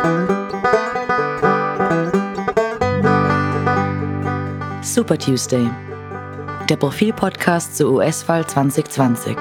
Super Tuesday, der Profil-Podcast zur US-Wahl 2020.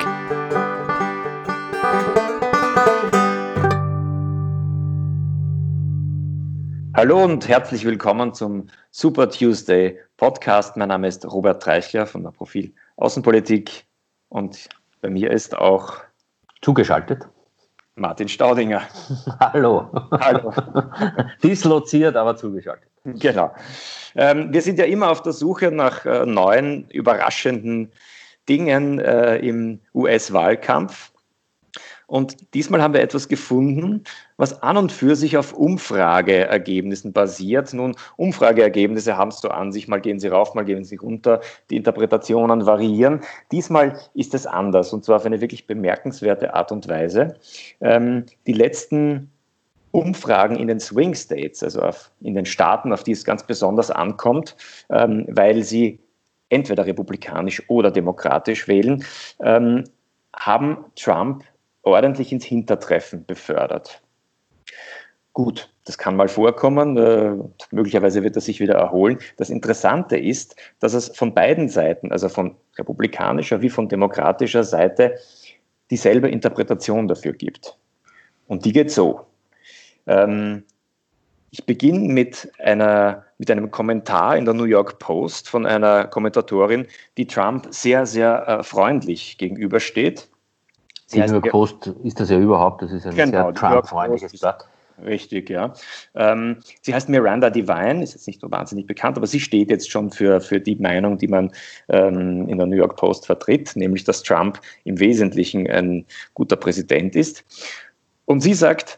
Hallo und herzlich willkommen zum Super Tuesday Podcast. Mein Name ist Robert Treichler von der Profil Außenpolitik und bei mir ist auch zugeschaltet Martin Staudinger. Hallo. Hallo. Disloziert, aber zugeschaltet. Genau. Wir sind ja immer auf der Suche nach neuen, überraschenden Dingen im US-Wahlkampf. Und diesmal haben wir etwas gefunden, was an und für sich auf Umfrageergebnissen basiert. Nun, Umfrageergebnisse haben es so an sich, mal gehen sie rauf, mal gehen sie runter, die Interpretationen variieren. Diesmal ist es anders, und zwar auf eine wirklich bemerkenswerte Art und Weise. Die letzten Umfragen in den Swing States, also in den Staaten, auf die es ganz besonders ankommt, weil sie entweder republikanisch oder demokratisch wählen, haben Trump ordentlich ins Hintertreffen befördert. Gut, das kann mal vorkommen, möglicherweise wird er sich wieder erholen. Das Interessante ist, dass es von beiden Seiten, also von republikanischer wie von demokratischer Seite, dieselbe Interpretation dafür gibt. Und die geht so. Ich beginne mit einem Kommentar in der New York Post von einer Kommentatorin, die Trump sehr, sehr freundlich gegenübersteht. Die New York Post ist das ja überhaupt, das ist ein sehr Trump-freundliches Blatt. Richtig, ja. Sie heißt Miranda Devine, ist jetzt nicht so wahnsinnig bekannt, aber sie steht jetzt schon für die Meinung, die man in der New York Post vertritt, nämlich, dass Trump im Wesentlichen ein guter Präsident ist. Und sie sagt,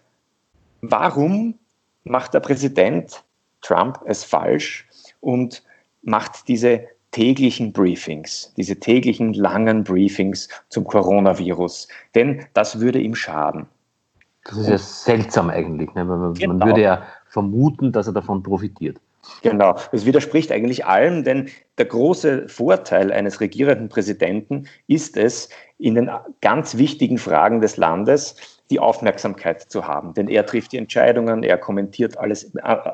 warum macht der Präsident Trump es falsch und macht diese täglichen Briefings, diese täglichen langen Briefings zum Coronavirus? Denn das würde ihm schaden. Das ist ja seltsam eigentlich. Ne? Man würde ja vermuten, dass er davon profitiert. Genau, das widerspricht eigentlich allem, denn der große Vorteil eines regierenden Präsidenten ist es, in den ganz wichtigen Fragen des Landes die Aufmerksamkeit zu haben. Denn er trifft die Entscheidungen, er kommentiert alles,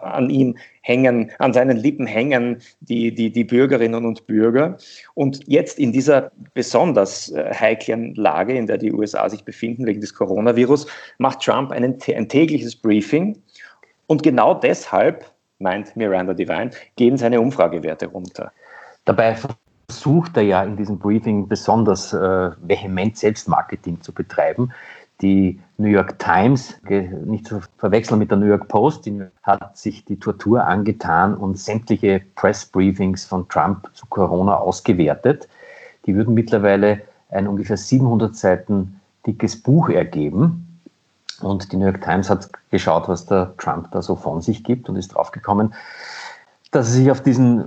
an seinen Lippen hängen die Bürgerinnen und Bürger. Und jetzt in dieser besonders heiklen Lage, in der die USA sich befinden wegen des Coronavirus, macht Trump ein tägliches Briefing. Und genau deshalb, meint Miranda Devine, gehen seine Umfragewerte runter. Dabei versucht er ja in diesem Briefing besonders vehement Selbstmarketing zu betreiben. Die New York Times, nicht zu verwechseln mit der New York Post, hat sich die Tortur angetan und sämtliche Pressbriefings von Trump zu Corona ausgewertet. Die würden mittlerweile ein ungefähr 700 Seiten dickes Buch ergeben. Und die New York Times hat geschaut, was der Trump da so von sich gibt und ist draufgekommen, dass er sich auf diesen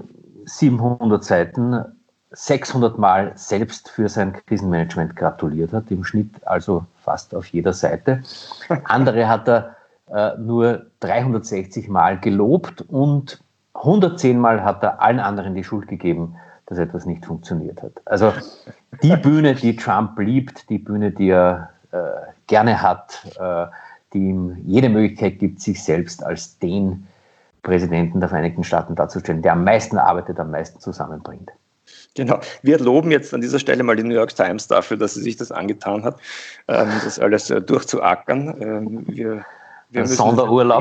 700 Seiten 600 Mal selbst für sein Krisenmanagement gratuliert hat, im Schnitt also fast auf jeder Seite. Andere hat er nur 360 Mal gelobt und 110 Mal hat er allen anderen die Schuld gegeben, dass etwas nicht funktioniert hat. Also die Bühne, die Trump liebt, die Bühne, die er gerne hat, die ihm jede Möglichkeit gibt, sich selbst als den Präsidenten der Vereinigten Staaten darzustellen, der am meisten arbeitet, am meisten zusammenbringt. Genau. Wir loben jetzt an dieser Stelle mal die New York Times dafür, dass sie sich das angetan hat, das alles durchzuackern. Wir müssen Sonderurlaub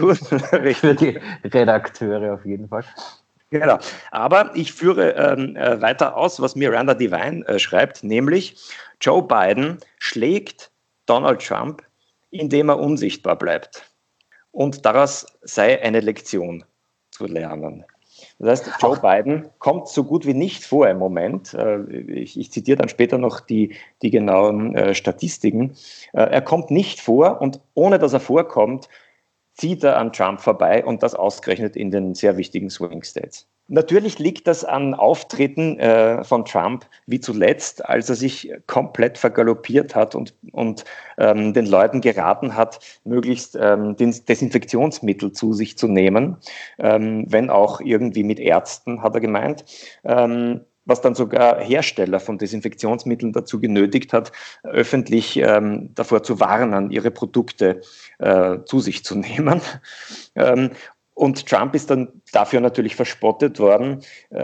für die Redakteure auf jeden Fall. Genau. Aber ich führe weiter aus, was Miranda Devine schreibt, nämlich Joe Biden schlägt Donald Trump, indem er unsichtbar bleibt. Und daraus sei eine Lektion zu lernen. Das heißt, Joe Biden kommt so gut wie nicht vor im Moment. Ich zitiere dann später noch die genauen Statistiken. Er kommt nicht vor und ohne dass er vorkommt, zieht er an Trump vorbei und das ausgerechnet in den sehr wichtigen Swing States. Natürlich liegt das an Auftritten von Trump wie zuletzt, als er sich komplett vergaloppiert hat und den Leuten geraten hat, möglichst Desinfektionsmittel zu sich zu nehmen, wenn auch irgendwie mit Ärzten, hat er gemeint. was dann sogar Hersteller von Desinfektionsmitteln dazu genötigt hat, öffentlich davor zu warnen, ihre Produkte zu sich zu nehmen. Und Trump ist dann dafür natürlich verspottet worden,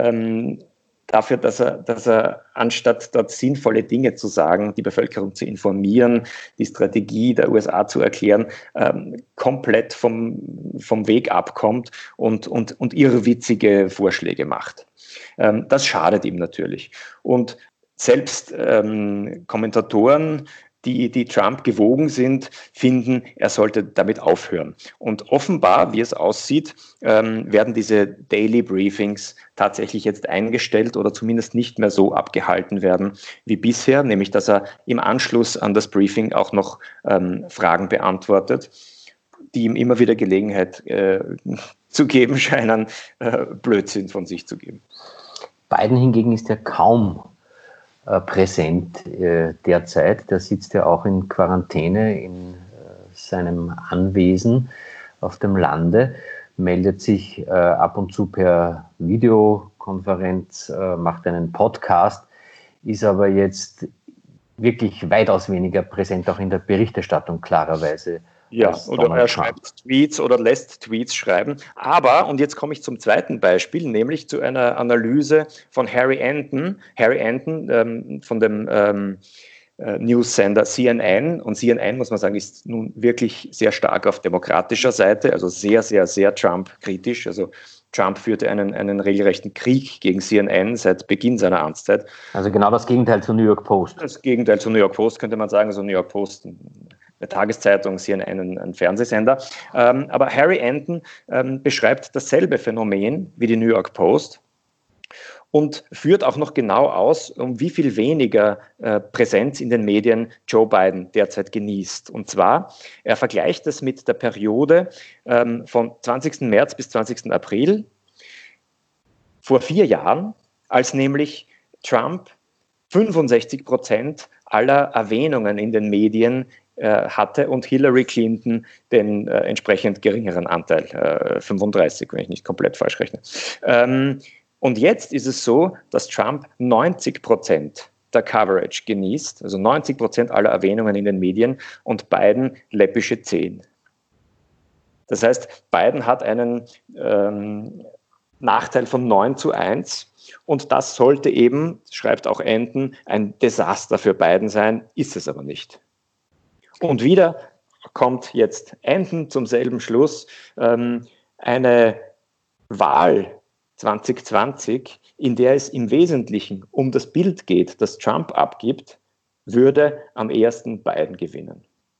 dafür, dass er anstatt dort sinnvolle Dinge zu sagen, die Bevölkerung zu informieren, die Strategie der USA zu erklären, komplett vom Weg abkommt und irrwitzige Vorschläge macht. Das schadet ihm natürlich. Und selbst Kommentatoren, die Trump gewogen sind, finden, er sollte damit aufhören. Und offenbar, wie es aussieht, werden diese Daily Briefings tatsächlich jetzt eingestellt oder zumindest nicht mehr so abgehalten werden wie bisher, nämlich dass er im Anschluss an das Briefing auch noch Fragen beantwortet, die ihm immer wieder Gelegenheit zu geben scheinen, Blödsinn von sich zu geben. Biden hingegen ist ja kaum präsent derzeit. Der sitzt ja auch in Quarantäne in seinem Anwesen auf dem Lande, meldet sich ab und zu per Videokonferenz, macht einen Podcast, ist aber jetzt wirklich weitaus weniger präsent, auch in der Berichterstattung klarerweise. Ja, oder er schreibt Tweets oder lässt Tweets schreiben. Aber, und jetzt komme ich zum zweiten Beispiel, nämlich zu einer Analyse von Harry Enten. Harry Enten von dem News-Sender CNN. Und CNN, muss man sagen, ist nun wirklich sehr stark auf demokratischer Seite, also sehr, sehr, sehr Trump-kritisch. Also Trump führte einen regelrechten Krieg gegen CNN seit Beginn seiner Amtszeit. Also genau das Gegenteil zur New York Post. Das Gegenteil zur New York Post, könnte man sagen. Also New York Post, eine Tageszeitung, CNN, ein Fernsehsender. Aber Harry Enten beschreibt dasselbe Phänomen wie die New York Post und führt auch noch genau aus, um wie viel weniger Präsenz in den Medien Joe Biden derzeit genießt. Und zwar, er vergleicht es mit der Periode vom 20. März bis 20. April vor 4 Jahren, als nämlich Trump 65% aller Erwähnungen in den Medien hatte und Hillary Clinton den entsprechend geringeren Anteil, 35, wenn ich nicht komplett falsch rechne. Und jetzt ist es so, dass Trump 90% der Coverage genießt, also 90% aller Erwähnungen in den Medien und Biden läppische 10. Das heißt, Biden hat einen Nachteil von 9:1 und das sollte eben, schreibt auch Enten, ein Desaster für Biden sein, ist es aber nicht. Und wieder kommt jetzt Enten zum selben Schluss, eine Wahl 2020, in der es im Wesentlichen um das Bild geht, das Trump abgibt, würde am ehesten Biden gewinnen.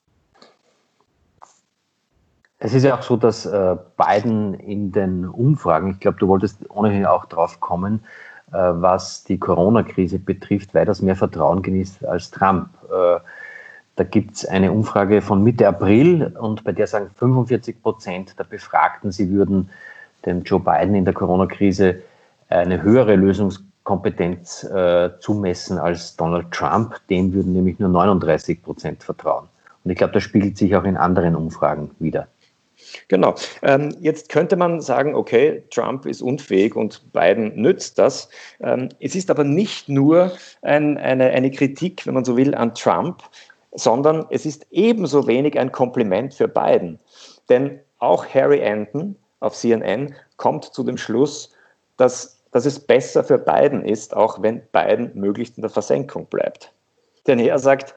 Es ist ja auch so, dass Biden in den Umfragen, ich glaube, du wolltest ohnehin auch drauf kommen, was die Corona-Krise betrifft, weitaus mehr Vertrauen genießt als Trump. Da gibt es eine Umfrage von Mitte April und bei der sagen 45% der Befragten, sie würden dem Joe Biden in der Corona-Krise eine höhere Lösungskompetenz zumessen als Donald Trump. Dem würden nämlich nur 39% vertrauen. Und ich glaube, das spiegelt sich auch in anderen Umfragen wider. Genau. Jetzt könnte man sagen, okay, Trump ist unfähig und Biden nützt das. Es ist aber nicht nur eine Kritik, wenn man so will, an Trump, sondern es ist ebenso wenig ein Kompliment für Biden. Denn auch Harry Enten auf CNN kommt zu dem Schluss, dass es besser für Biden ist, auch wenn Biden möglichst in der Versenkung bleibt. Denn er sagt,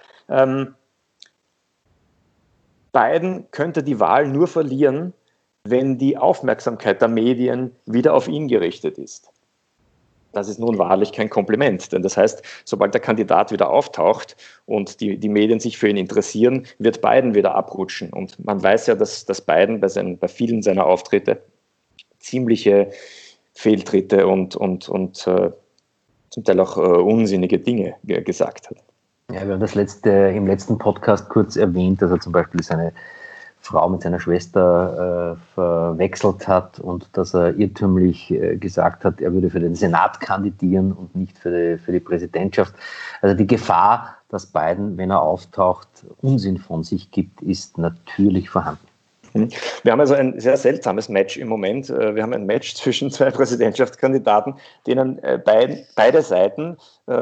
Biden könnte die Wahl nur verlieren, wenn die Aufmerksamkeit der Medien wieder auf ihn gerichtet ist. Das ist nun wahrlich kein Kompliment, denn das heißt, sobald der Kandidat wieder auftaucht und die Medien sich für ihn interessieren, wird Biden wieder abrutschen. Und man weiß ja, dass Biden bei vielen seiner Auftritte ziemliche Fehltritte und zum Teil auch unsinnige Dinge gesagt hat. Ja, wir haben im letzten Podcast kurz erwähnt, dass er zum Beispiel seine Frau mit seiner Schwester verwechselt hat und dass er irrtümlich gesagt hat, er würde für den Senat kandidieren und nicht für die Präsidentschaft. Also die Gefahr, dass Biden, wenn er auftaucht, Unsinn von sich gibt, ist natürlich vorhanden. Wir haben also ein sehr seltsames Match im Moment. Wir haben ein Match zwischen zwei Präsidentschaftskandidaten, denen beide Seiten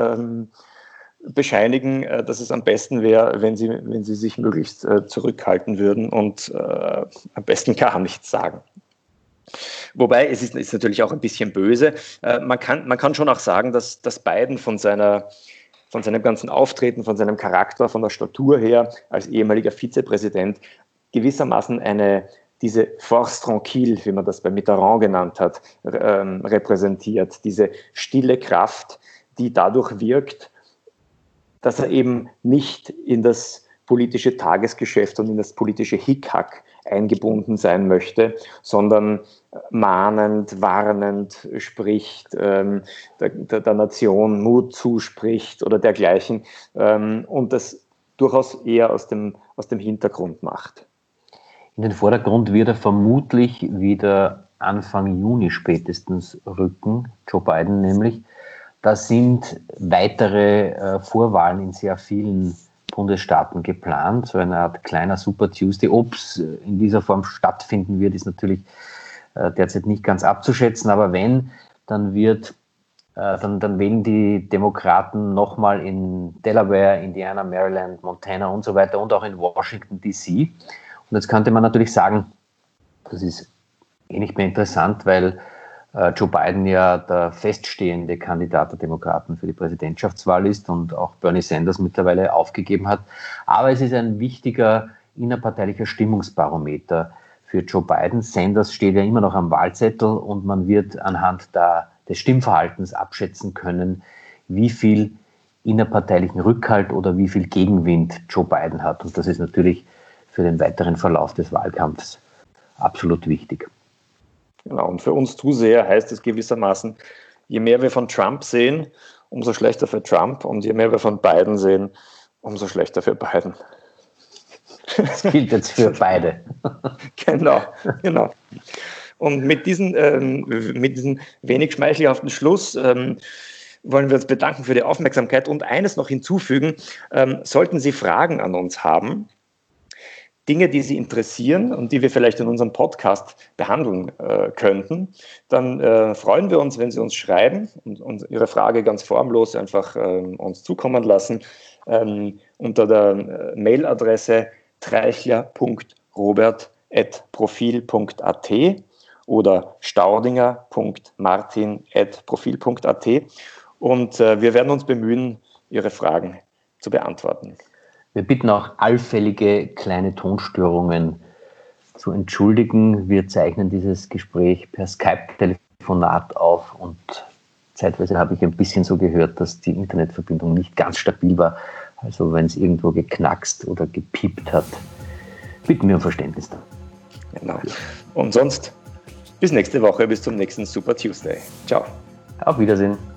bescheinigen, dass es am besten wäre, wenn sie sich möglichst zurückhalten würden und am besten gar nichts sagen. Wobei, es ist natürlich auch ein bisschen böse. Man kann schon auch sagen, dass Biden von seinem ganzen Auftreten, von seinem Charakter, von der Statur her als ehemaliger Vizepräsident gewissermaßen diese Force tranquille, wie man das bei Mitterrand genannt hat, repräsentiert. Diese stille Kraft, die dadurch wirkt, dass er eben nicht in das politische Tagesgeschäft und in das politische Hickhack eingebunden sein möchte, sondern mahnend, warnend spricht, der Nation Mut zuspricht oder dergleichen und das durchaus eher aus dem Hintergrund macht. In den Vordergrund wird er vermutlich wieder Anfang Juni spätestens rücken, Joe Biden nämlich. Da sind weitere Vorwahlen in sehr vielen Bundesstaaten geplant, so eine Art kleiner Super Tuesday. Ob es in dieser Form stattfinden wird, ist natürlich derzeit nicht ganz abzuschätzen, aber wenn, dann wählen die Demokraten nochmal in Delaware, Indiana, Maryland, Montana und so weiter und auch in Washington DC. Und jetzt könnte man natürlich sagen, das ist nicht mehr interessant, weil Joe Biden ja der feststehende Kandidat der Demokraten für die Präsidentschaftswahl ist und auch Bernie Sanders mittlerweile aufgegeben hat. Aber es ist ein wichtiger innerparteilicher Stimmungsbarometer für Joe Biden. Sanders steht ja immer noch am Wahlzettel und man wird anhand des Stimmverhaltens abschätzen können, wie viel innerparteilichen Rückhalt oder wie viel Gegenwind Joe Biden hat. Und das ist natürlich für den weiteren Verlauf des Wahlkampfs absolut wichtig. Genau, und für uns Zuseher heißt es gewissermaßen, je mehr wir von Trump sehen, umso schlechter für Trump und je mehr wir von Biden sehen, umso schlechter für Biden. Das gilt jetzt für beide. Genau. Und mit diesem wenig schmeichelhaften Schluss wollen wir uns bedanken für die Aufmerksamkeit und eines noch hinzufügen, sollten Sie Fragen an uns haben, Dinge, die Sie interessieren und die wir vielleicht in unserem Podcast behandeln könnten, dann freuen wir uns, wenn Sie uns schreiben und Ihre Frage ganz formlos einfach uns zukommen lassen unter der Mailadresse treichler.robert@profil.at oder staudinger.martin@profil.at und wir werden uns bemühen, Ihre Fragen zu beantworten. Wir bitten auch allfällige kleine Tonstörungen zu entschuldigen. Wir zeichnen dieses Gespräch per Skype-Telefonat auf und zeitweise habe ich ein bisschen so gehört, dass die Internetverbindung nicht ganz stabil war. Also wenn es irgendwo geknackst oder gepiept hat, bitten wir um Verständnis. Genau. Und sonst bis nächste Woche, bis zum nächsten Super Tuesday. Ciao. Auf Wiedersehen.